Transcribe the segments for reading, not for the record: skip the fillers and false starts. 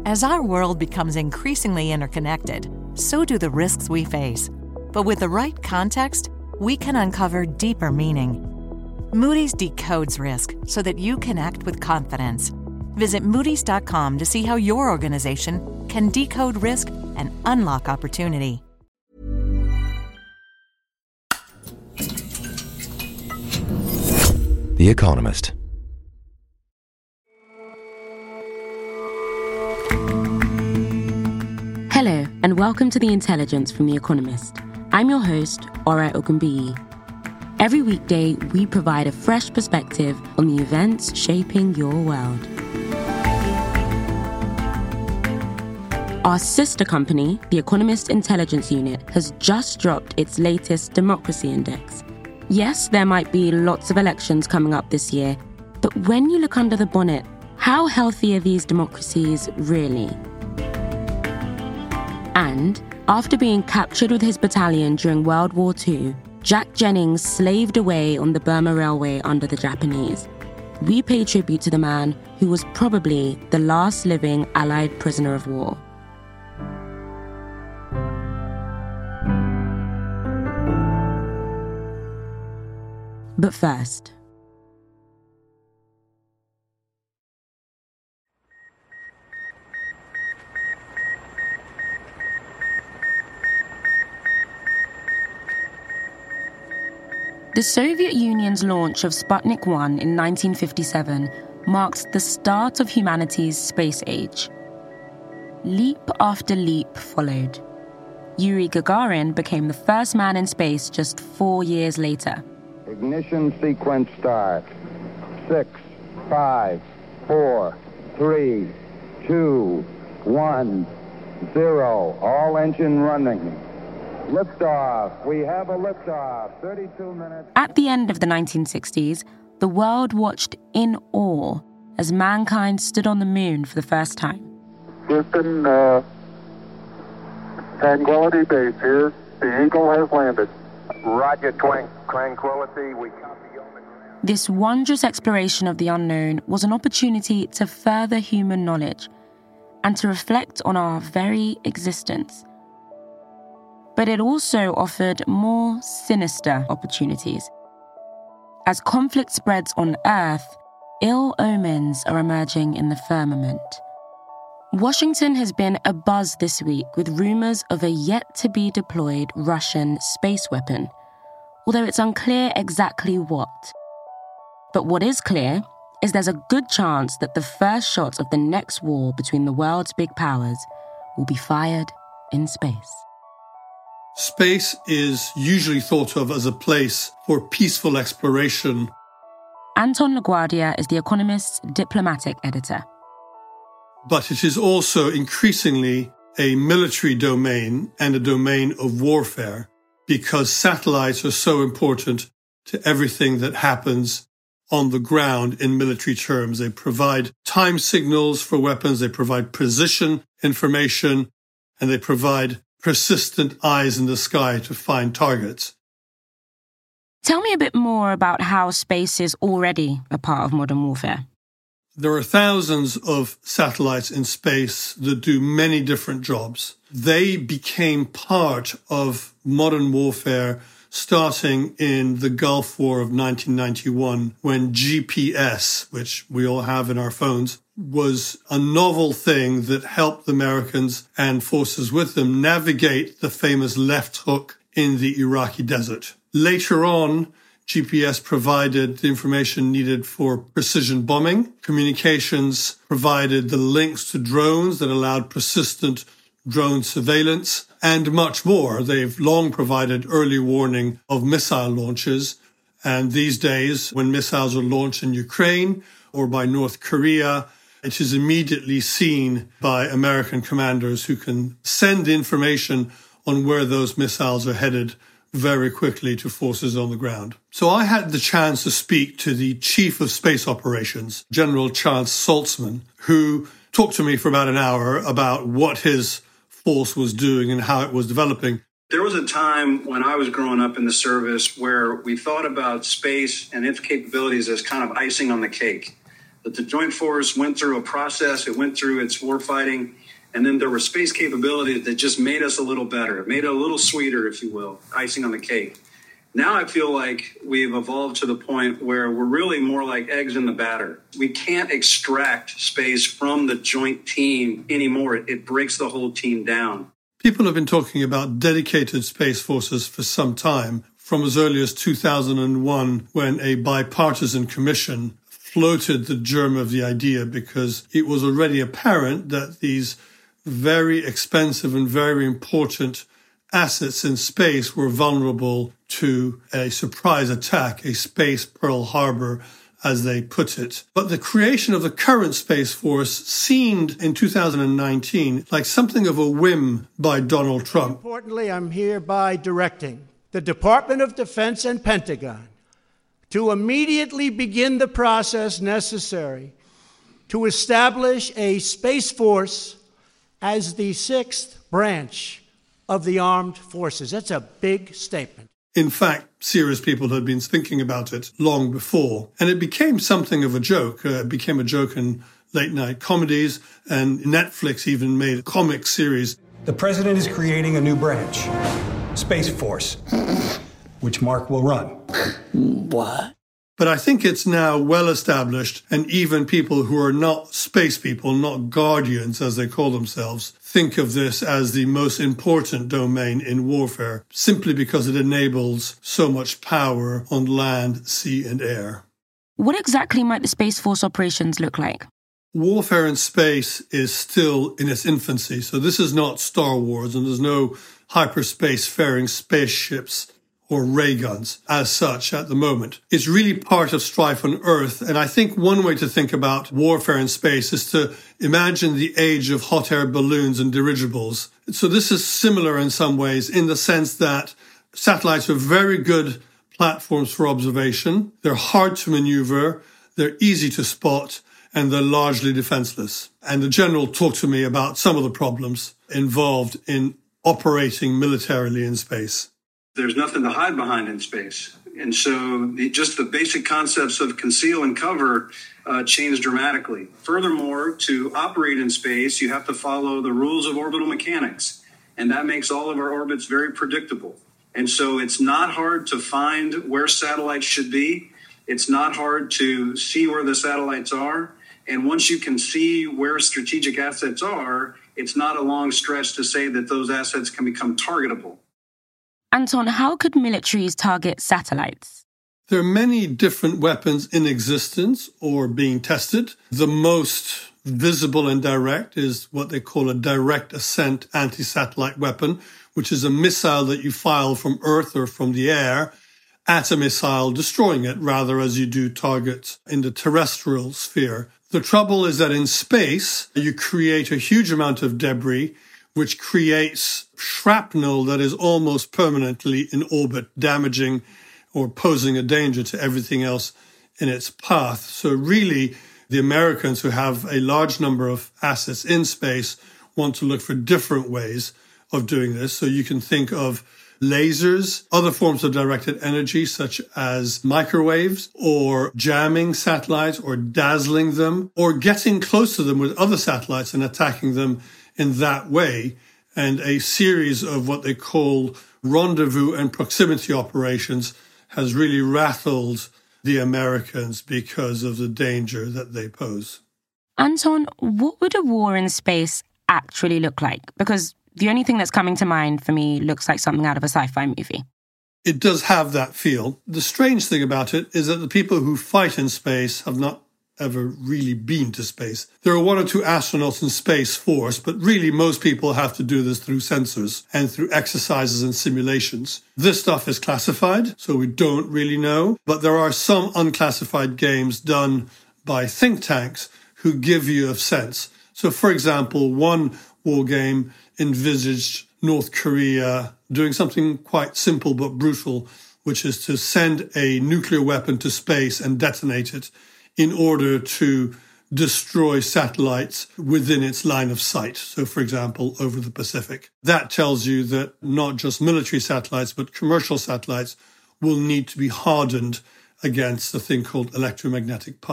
As our world becomes increasingly interconnected, so do the risks we face. But with the right context, we can uncover deeper meaning. Moody's decodes risk so that you can act with confidence. Visit Moody's.com to see how your organization can decode risk and unlock opportunity. The Economist. Hello, and welcome to The Intelligence from The Economist. I'm your host, Ora Ogunbiyi. Every weekday, we provide a fresh perspective on the events shaping your world. Our sister company, The Economist Intelligence Unit, has just dropped its latest democracy index. Yes, there might be lots of elections coming up this year, but when you look under the bonnet, how healthy are these democracies really? And after being captured with his battalion during World War II, Jack Jennings slaved away on the Burma Railway under the Japanese. We pay tribute to the man who was probably the last living Allied prisoner of war. But first, the Soviet Union's launch of Sputnik 1 in 1957 marked the start of humanity's space age. Leap after leap followed. Yuri Gagarin became the first man in space just 4 years later. Ignition sequence start. 6, 5, 4, 3, 2, 1, 0. All engine running. Liftoff. We have a liftoff. 32 minutes. At the end of the 1960s, the world watched in awe as mankind stood on the moon for the first time. Houston, Tranquility Base here. The Eagle has landed. Roger, Tranquility. We copy on the ground. This wondrous exploration of the unknown was an opportunity to further human knowledge and to reflect on our very existence. But it also offered more sinister opportunities. As conflict spreads on Earth, ill omens are emerging in the firmament. Washington has been abuzz this week with rumors of a yet-to-be-deployed Russian space weapon, although it's unclear exactly what. But what is clear is there's a good chance that the first shot of the next war between the world's big powers will be fired in space. Space is usually thought of as a place for peaceful exploration. Anton LaGuardia is The Economist's diplomatic editor. But it is also increasingly a military domain and a domain of warfare because satellites are so important to everything that happens on the ground in military terms. They provide time signals for weapons, they provide precision information, and they provide persistent eyes in the sky to find targets. Tell me a bit more about how space is already a part of modern warfare. There are thousands of satellites in space that do many different jobs. They became part of modern warfare starting in the Gulf War of 1991, when GPS, which we all have in our phones, was a novel thing that helped the Americans and forces with them navigate the famous left hook in the Iraqi desert. Later on, GPS provided the information needed for precision bombing. Communications provided the links to drones that allowed persistent drone surveillance, and much more. They've long provided early warning of missile launches. And these days, when missiles are launched in Ukraine or by North Korea, it is immediately seen by American commanders who can send information on where those missiles are headed very quickly to forces on the ground. So I had the chance to speak to the chief of space operations, General Charles Saltzman, who talked to me for about an hour about what his force was doing and how it was developing. There was a time when I was growing up in the service where we thought about space and its capabilities as kind of icing on the cake. That the Joint Force went through a process, it went through its warfighting, and then there were space capabilities that just made us a little better. It made it a little sweeter, if you will, icing on the cake. Now I feel like we've evolved to the point where we're really more like eggs in the batter. We can't extract space from the joint team anymore. It breaks the whole team down. People have been talking about dedicated space forces for some time, from as early as 2001, when a bipartisan commission floated the germ of the idea, because it was already apparent that these very expensive and very important assets in space were vulnerable to a surprise attack, a space Pearl Harbor, as they put it. But the creation of the current Space Force seemed in 2019 like something of a whim by Donald Trump. Importantly, I'm hereby directing the Department of Defense and Pentagon to immediately begin the process necessary to establish a Space Force as the sixth branch of the armed forces. That's a big statement. In fact, serious people had been thinking about it long before, and it became something of a joke. It became a joke in late-night comedies, and Netflix even made a comic series. The president is creating a new branch, Space Force, which Mark will run. What? But I think it's now well established, and even people who are not space people, not guardians as they call themselves, think of this as the most important domain in warfare, simply because it enables so much power on land, sea, and air. What exactly might the Space Force operations look like? Warfare in space is still in its infancy, so this is not Star Wars, and there's no hyperspace-faring spaceships or ray guns as such at the moment. It's really part of strife on Earth. And I think one way to think about warfare in space is to imagine the age of hot air balloons and dirigibles. So this is similar in some ways in the sense that satellites are very good platforms for observation. They're hard to maneuver. They're easy to spot, and they're largely defenseless. And the general talked to me about some of the problems involved in operating militarily in space. There's nothing to hide behind in space. And so just the basic concepts of conceal and cover change dramatically. Furthermore, to operate in space, you have to follow the rules of orbital mechanics. And that makes all of our orbits very predictable. And so it's not hard to find where satellites should be. It's not hard to see where the satellites are. And once you can see where strategic assets are, it's not a long stretch to say that those assets can become targetable. Anton, how could militaries target satellites? There are many different weapons in existence or being tested. The most visible and direct is what they call a direct ascent anti-satellite weapon, which is a missile that you fire from Earth or from the air at a missile, destroying it, rather as you do targets in the terrestrial sphere. The trouble is that in space, you create a huge amount of debris, which creates shrapnel that is almost permanently in orbit, damaging or posing a danger to everything else in its path. So really, the Americans, who have a large number of assets in space, want to look for different ways of doing this. So you can think of lasers, other forms of directed energy, such as microwaves, or jamming satellites, or dazzling them, or getting close to them with other satellites and attacking them in that way. And a series of what they call rendezvous and proximity operations has really rattled the Americans because of the danger that they pose. Anton, what would a war in space actually look like? Because the only thing that's coming to mind for me looks like something out of a sci-fi movie. It does have that feel. The strange thing about it is that the people who fight in space have not ever really been to space. There are one or two astronauts in Space Force, but really most people have to do this through sensors and through exercises and simulations. This stuff is classified, so we don't really know, but there are some unclassified games done by think tanks who give you a sense. So, for example, one war game envisaged North Korea doing something quite simple but brutal, which is to send a nuclear weapon to space and detonate it in order to destroy satellites within its line of sight. So, for example, over the Pacific. That tells you that not just military satellites, but commercial satellites will need to be hardened against a thing called electromagnetic pulse.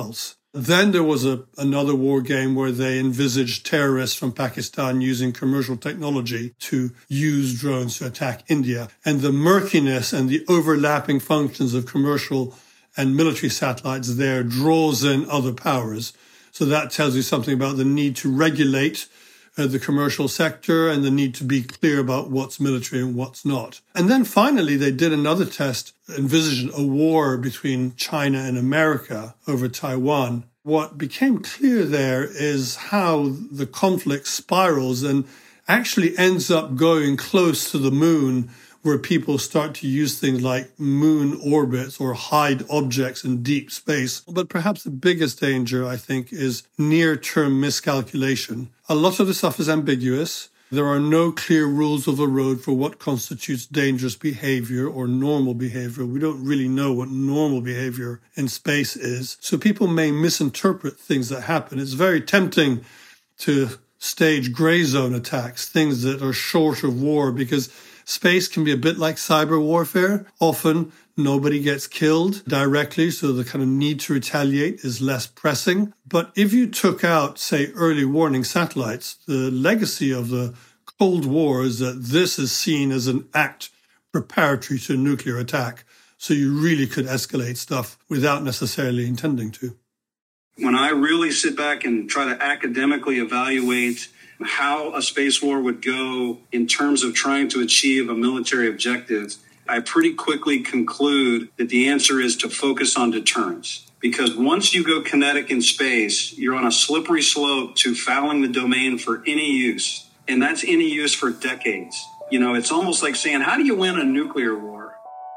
Then there was another war game where they envisaged terrorists from Pakistan using commercial technology to use drones to attack India. And the murkiness and the overlapping functions of commercial and military satellites there draws in other powers. So that tells you something about the need to regulate the commercial sector and the need to be clear about what's military and what's not. And then finally, they did another test, envisaged a war between China and America over Taiwan. What became clear there is how the conflict spirals and actually ends up going close to the moon, where people start to use things like moon orbits or hide objects in deep space. But perhaps the biggest danger, I think, is near-term miscalculation. A lot of the stuff is ambiguous. There are no clear rules of the road for what constitutes dangerous behavior or normal behavior. We don't really know what normal behavior in space is. So people may misinterpret things that happen. It's very tempting to stage gray zone attacks, things that are short of war, because space can be a bit like cyber warfare. Often nobody gets killed directly, so the kind of need to retaliate is less pressing. But if you took out, say, early warning satellites, the legacy of the Cold War is that this is seen as an act preparatory to a nuclear attack. So you really could escalate stuff without necessarily intending to. When I really sit back and try to academically evaluate how a space war would go in terms of trying to achieve a military objective, I pretty quickly conclude that the answer is to focus on deterrence. Because once you go kinetic in space, you're on a slippery slope to fouling the domain for any use. And that's any use for decades. You know, it's almost like saying, how do you win a nuclear war?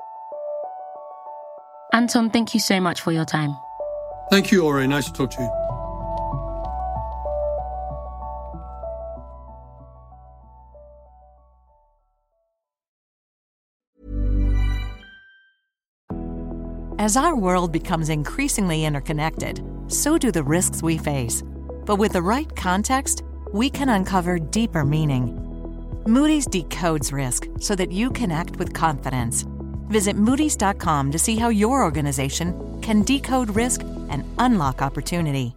Anton, thank you so much for your time. Thank you, Ore. Nice to talk to you. As our world becomes increasingly interconnected, so do the risks we face. But with the right context, we can uncover deeper meaning. Moody's decodes risk so that you can act with confidence. Visit Moody's.com to see how your organization can decode risk and unlock opportunity.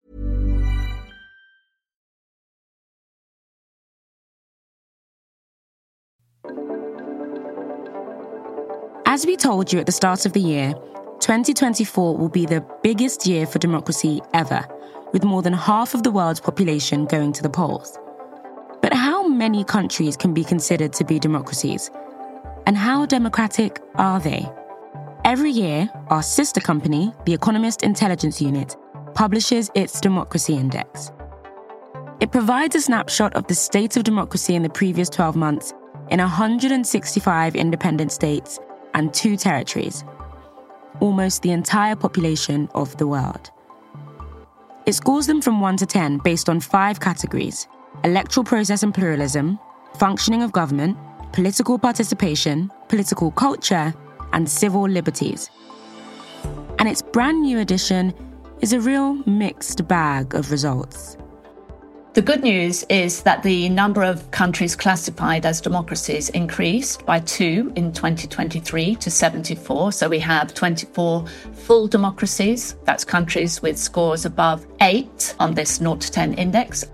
As we told you at the start of the year, 2024 will be the biggest year for democracy ever, with more than half of the world's population going to the polls. But how many countries can be considered to be democracies? And how democratic are they? Every year, our sister company, the Economist Intelligence Unit, publishes its Democracy Index. It provides a snapshot of the state of democracy in the previous 12 months in 165 independent states and 2 territories, almost the entire population of the world. It scores them from 1 to 10 based on 5 categories: electoral process and pluralism, functioning of government, political participation, political culture, and civil liberties. And its brand new edition is a real mixed bag of results. The good news is that the number of countries classified as democracies increased by 2 in 2023 to 74. So we have 24 full democracies. That's countries with scores above 8 on this 0 to 10 index.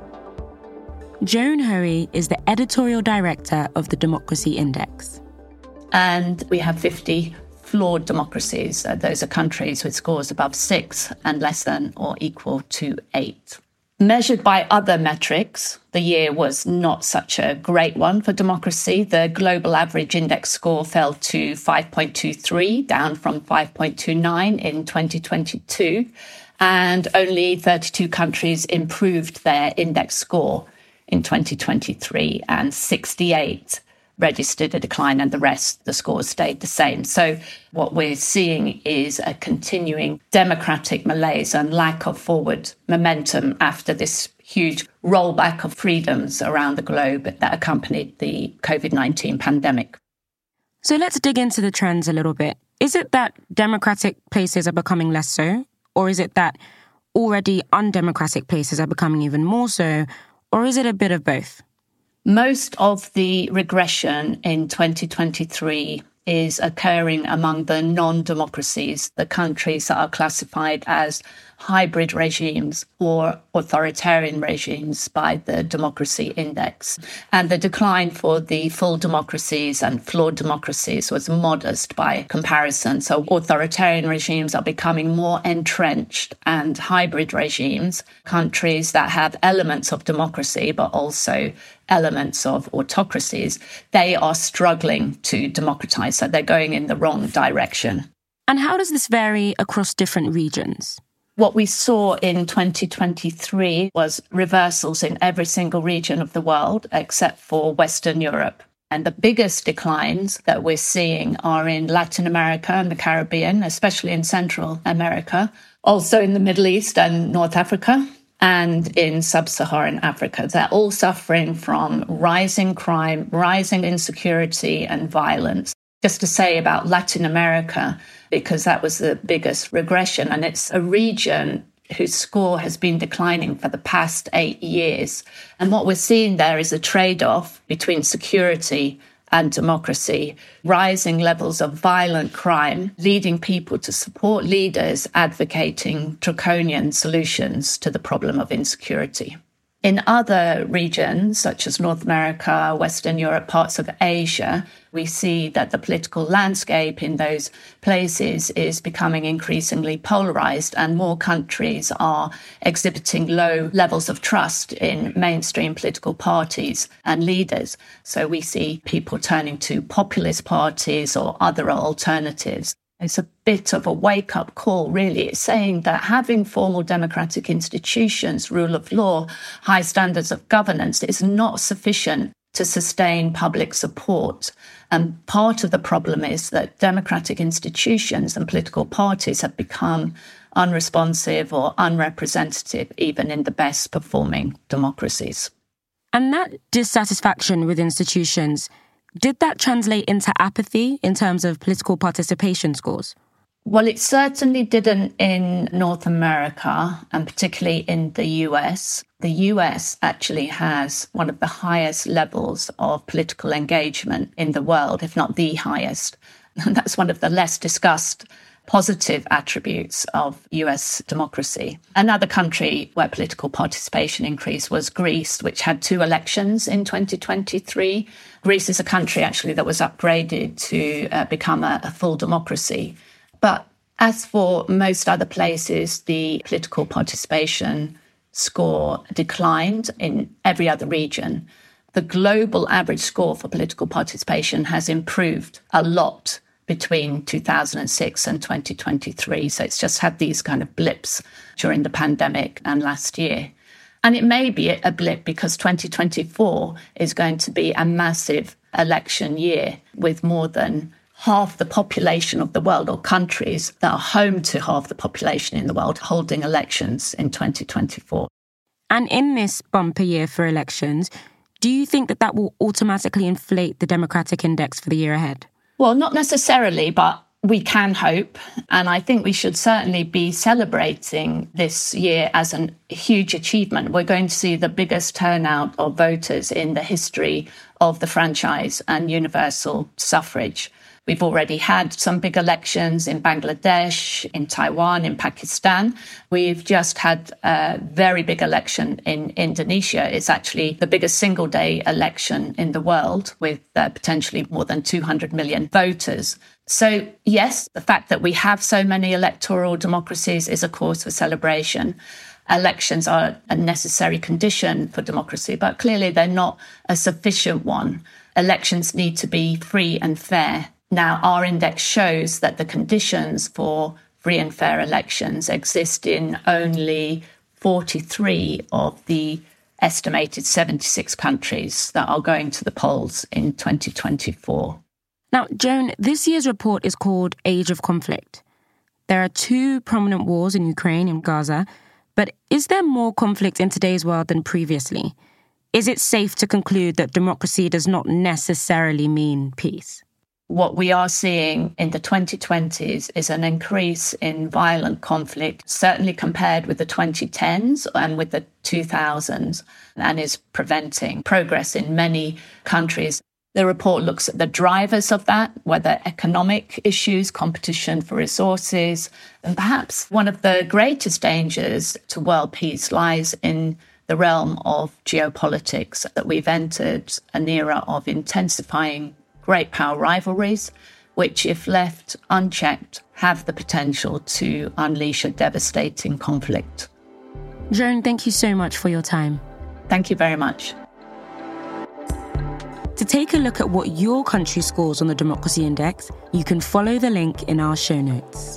Joan Hoey is the editorial director of the Democracy Index. And we have 50 flawed democracies. Those are countries with scores above 6 and less than or equal to 8. Measured by other metrics, the year was not such a great one for democracy. The global average index score fell to 5.23, down from 5.29 in 2022. And only 32 countries improved their index score in 2023, and 68 registered a decline, and the rest, the scores stayed the same. So what we're seeing is a continuing democratic malaise and lack of forward momentum after this huge rollback of freedoms around the globe that accompanied the COVID-19 pandemic. So let's dig into the trends a little bit. Is it that democratic places are becoming less so? Or is it that already undemocratic places are becoming even more so? Or is it a bit of both? Most of the regression in 2023 is occurring among the non-democracies, the countries that are classified as hybrid regimes or authoritarian regimes by the Democracy Index. And the decline for the full democracies and flawed democracies was modest by comparison. So authoritarian regimes are becoming more entrenched, and hybrid regimes, countries that have elements of democracy but also elements of autocracies, they are struggling to democratize. So they're going in the wrong direction. And how does this vary across different regions? What we saw in 2023 was reversals in every single region of the world except for Western Europe. And the biggest declines that we're seeing are in Latin America and the Caribbean, especially in Central America, also in the Middle East and North Africa, and in Sub-Saharan Africa. They're all suffering from rising crime, rising insecurity and violence. Just to say about Latin America, because that was the biggest regression, and it's a region whose score has been declining for the past 8 years. And what we're seeing there is a trade-off between security and democracy, rising levels of violent crime, leading people to support leaders advocating draconian solutions to the problem of insecurity. In other regions, such as North America, Western Europe, parts of Asia, we see that the political landscape in those places is becoming increasingly polarized, and more countries are exhibiting low levels of trust in mainstream political parties and leaders. So we see people turning to populist parties or other alternatives. It's a bit of a wake-up call, really. It's saying that having formal democratic institutions, rule of law, high standards of governance is not sufficient to sustain public support. And part of the problem is that democratic institutions and political parties have become unresponsive or unrepresentative, even in the best performing democracies. And that dissatisfaction with institutions, did that translate into apathy in terms of political participation scores? Well, it certainly didn't in North America, and particularly in the US. The US actually has one of the highest levels of political engagement in the world, if not the highest. And that's one of the less discussed positive attributes of US democracy. Another country where political participation increased was Greece, which had 2 elections in 2023. Greece is a country actually that was upgraded to become a full democracy. But as for most other places, the political participation score declined in every other region. The global average score for political participation has improved a lot between 2006 and 2023. So it's just had these kind of blips during the pandemic and last year. And it may be a blip because 2024 is going to be a massive election year with more than half the population of the world, or countries that are home to half the population in the world, holding elections in 2024. And in this bumper year for elections, do you think that that will automatically inflate the Democratic Index for the year ahead? Well, not necessarily, but we can hope. And I think we should certainly be celebrating this year as a huge achievement. We're going to see the biggest turnout of voters in the history of the franchise and universal suffrage. We've already had some big elections in Bangladesh, in Taiwan, in Pakistan. We've just had a very big election in Indonesia. It's actually the biggest single-day election in the world with potentially more than 200 million voters. So, yes, the fact that we have so many electoral democracies is a cause for celebration. Elections are a necessary condition for democracy, but clearly they're not a sufficient one. Elections need to be free and fair. Now, our index shows that the conditions for free and fair elections exist in only 43 of the estimated 76 countries that are going to the polls in 2024. Now, Joan, this year's report is called Age of Conflict. There are 2 prominent wars in Ukraine and Gaza, but is there more conflict in today's world than previously? Is it safe to conclude that democracy does not necessarily mean peace? What we are seeing in the 2020s is an increase in violent conflict, certainly compared with the 2010s and with the 2000s, and is preventing progress in many countries. The report looks at the drivers of that, whether economic issues, competition for resources, and perhaps one of the greatest dangers to world peace lies in the realm of geopolitics, that we've entered an era of intensifying great power rivalries, which, if left unchecked, have the potential to unleash a devastating conflict. Joan, thank you so much for your time. Thank you very much. To take a look at what your country scores on the Democracy Index, you can follow the link in our show notes.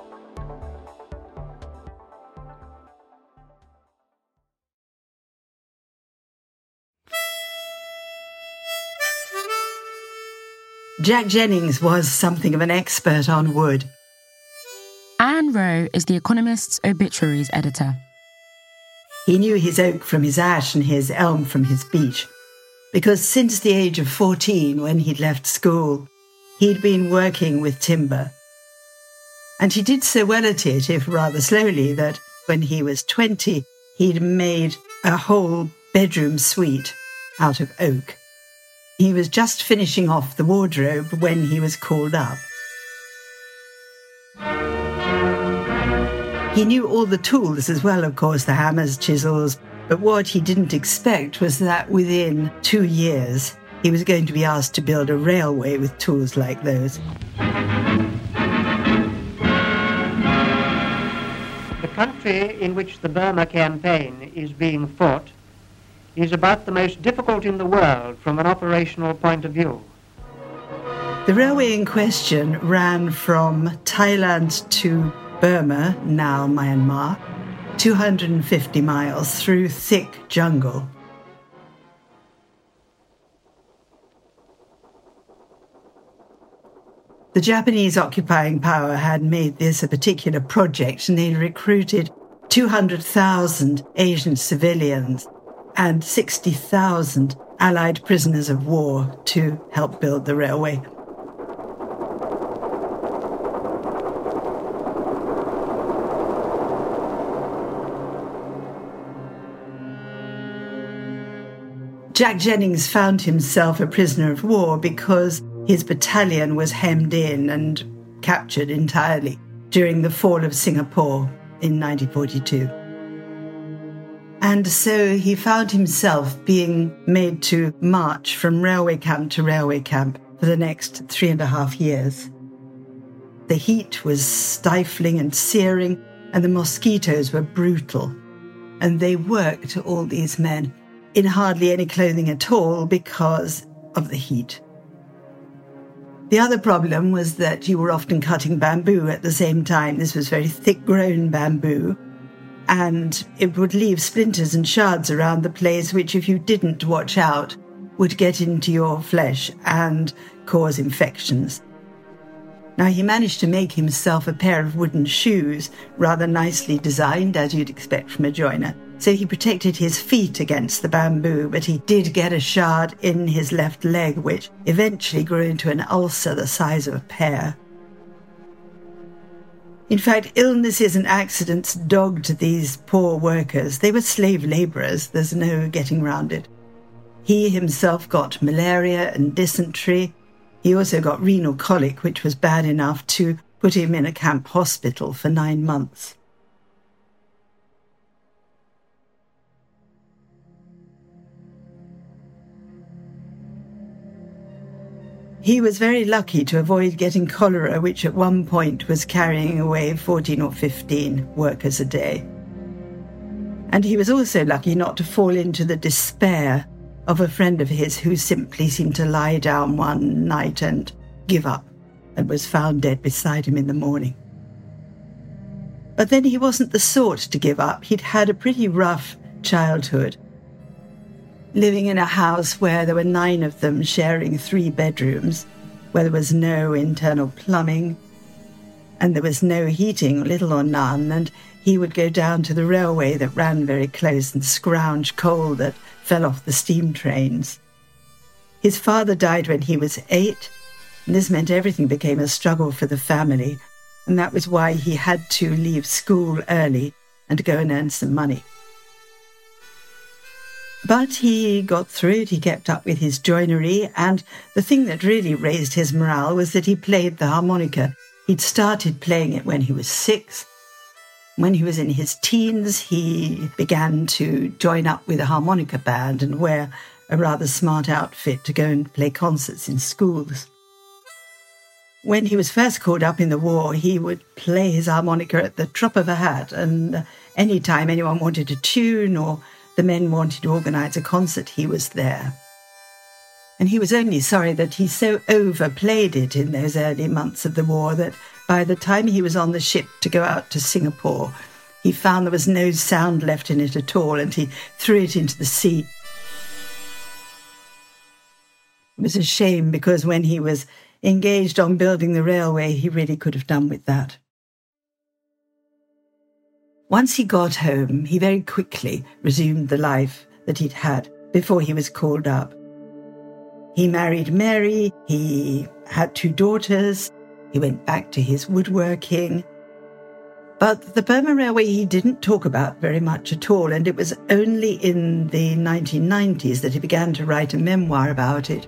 Jack Jennings was something of an expert on wood. Anne Rowe is The Economist's obituaries editor. He knew his oak from his ash and his elm from his beech, because since the age of 14, when he'd left school, he'd been working with timber. And he did so well at it, if rather slowly, that when he was 20, he'd made a whole bedroom suite out of oak. He was just finishing off the wardrobe when he was called up. He knew all the tools as well, of course, the hammers, chisels, but what he didn't expect was that within 2 years, he was going to be asked to build a railway with tools like those. The country in which the Burma campaign is being fought is about the most difficult in the world from an operational point of view. The railway in question ran from Thailand to Burma, now Myanmar, 250 miles through thick jungle. The Japanese occupying power had made this a particular project, and they recruited 200,000 Asian civilians and 60,000 Allied prisoners of war to help build the railway. Jack Jennings found himself a prisoner of war because his battalion was hemmed in and captured entirely during the fall of Singapore in 1942. And so he found himself being made to march from railway camp to railway camp for the next 3.5 years. The heat was stifling and searing, and the mosquitoes were brutal. And they worked, all these men, in hardly any clothing at all because of the heat. The other problem was that you were often cutting bamboo at the same time. This was very thick-grown bamboo, and it would leave splinters and shards around the place, which, if you didn't watch out, would get into your flesh and cause infections. Now, he managed to make himself a pair of wooden shoes, rather nicely designed, as you'd expect from a joiner. So he protected his feet against the bamboo, but he did get a shard in his left leg, which eventually grew into an ulcer the size of a pear. In fact, illnesses and accidents dogged these poor workers. They were slave labourers, there's no getting round it. He himself got malaria and dysentery. He also got renal colic, which was bad enough to put him in a camp hospital for 9 months. He was very lucky to avoid getting cholera, which at one point was carrying away 14 or 15 workers a day. And he was also lucky not to fall into the despair of a friend of his who simply seemed to lie down one night and give up, and was found dead beside him in the morning. But then he wasn't the sort to give up. He'd had a pretty rough childhood, living in a house where there were 9 of them sharing 3 bedrooms, where there was no internal plumbing, and there was no heating, little or none, and he would go down to the railway that ran very close and scrounge coal that fell off the steam trains. His father died when he was 8, and this meant everything became a struggle for the family, and that was why he had to leave school early and go and earn some money. But he got through it, he kept up with his joinery, and the thing that really raised his morale was that he played the harmonica. He'd started playing it when he was 6. When he was in his teens, he began to join up with a harmonica band and wear a rather smart outfit to go and play concerts in schools. When he was first called up in the war, he would play his harmonica at the drop of a hat, and any time anyone wanted a tune or the men wanted to organise a concert, he was there. And he was only sorry that he so overplayed it in those early months of the war that by the time he was on the ship to go out to Singapore, he found there was no sound left in it at all, and he threw it into the sea. It was a shame, because when he was engaged on building the railway, he really could have done with that. Once he got home, he very quickly resumed the life that he'd had before he was called up. He married Mary, he had 2 daughters, he went back to his woodworking. But the Burma Railway he didn't talk about very much at all, and it was only in the 1990s that he began to write a memoir about it.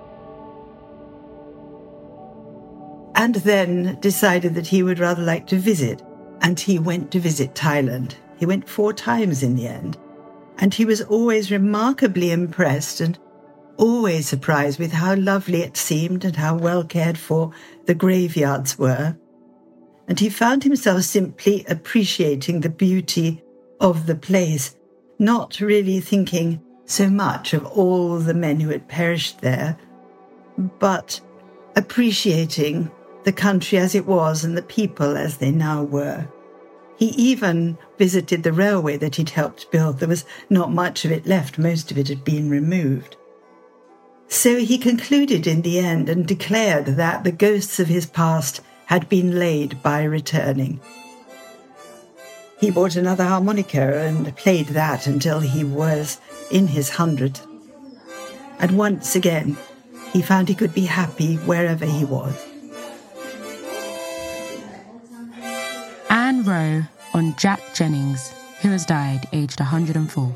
And then decided that he would rather like to visit. And he went to visit Thailand. He went 4 times in the end. And he was always remarkably impressed and always surprised with how lovely it seemed and how well cared for the graveyards were. And he found himself simply appreciating the beauty of the place, not really thinking so much of all the men who had perished there, but appreciating the country as it was and the people as they now were. He even visited the railway that he'd helped build. There was not much of it left. Most of it had been removed. So he concluded in the end and declared that the ghosts of his past had been laid by returning. He bought another harmonica and played that until he was in his 100th. And once again, he found he could be happy wherever he was. Anne Rowe on Jack Jennings, who has died aged 104.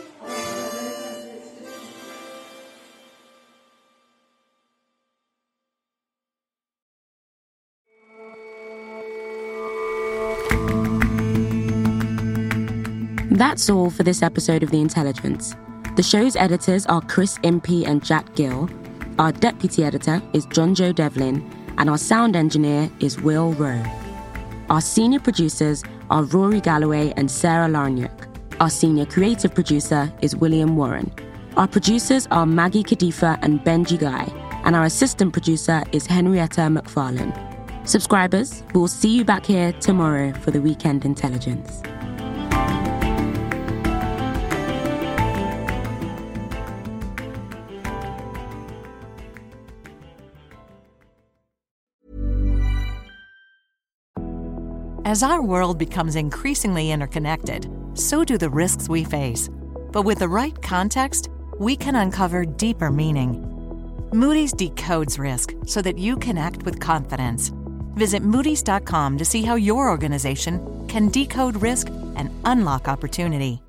That's all for this episode of The Intelligence. The show's editors are Chris Impey and Jack Gill. Our deputy editor is John Joe Devlin, and our sound engineer is Will Rowe. Our senior producers are Rory Galloway and Sarah Larniuk. Our senior creative producer is William Warren. Our producers are Maggie Kadifa and Benji Guy, and our assistant producer is Henrietta McFarlane. Subscribers, we'll see you back here tomorrow for the Weekend Intelligence. As our world becomes increasingly interconnected, so do the risks we face. But with the right context, we can uncover deeper meaning. Moody's decodes risk so that you can act with confidence. Visit Moody's.com to see how your organization can decode risk and unlock opportunity.